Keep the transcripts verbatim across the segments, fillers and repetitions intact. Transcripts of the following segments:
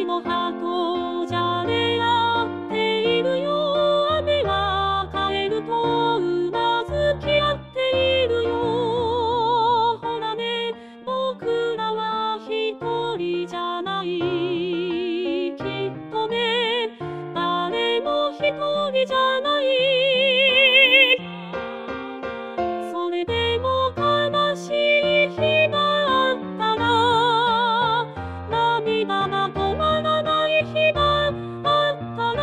木の葉とじゃれ合っているよ。雨は帰るとうなずき合っているよ。ほらね、僕らは一人じゃない。きっとね、誰も一人じゃない。それでも悲しい日があったら、涙が止まらない日があった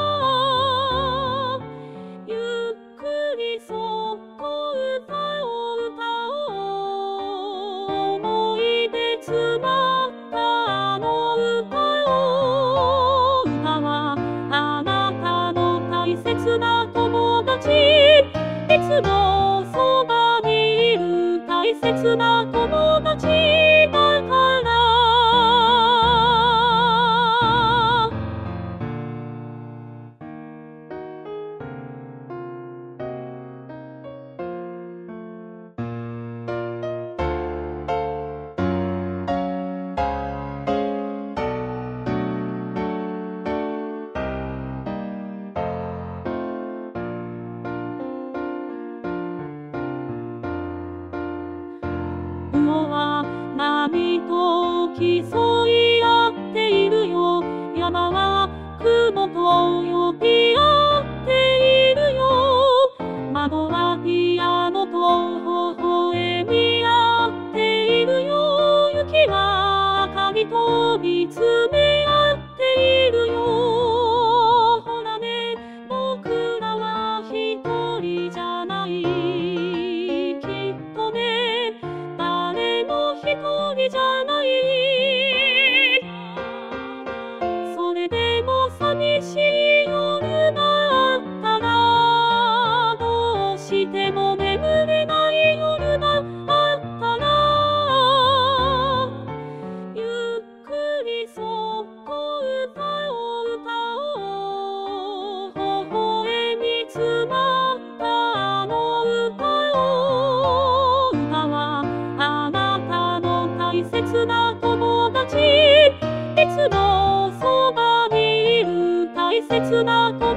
ら、ゆっくりそっと歌を歌おう。思い出詰まったあの歌を。歌はあなたの大切な友達。いつもそばにいる大切な友達だから。魚は波と競い合っているよ。山は雲と呼び合っているよ。窓はピアノと微笑み合っているよ。雪は明かりと見つめ合っているよ。ほらね、僕らは一人じゃない。きっとね、誰も一人じゃない。それでも寂しい夜があったら、どうしても眠れない夜があったら、ゆっくりそっと歌を歌おう。微笑み詰まったあの歌を。歌はあなたの大切な友達。いつもそばにいる大切な友達。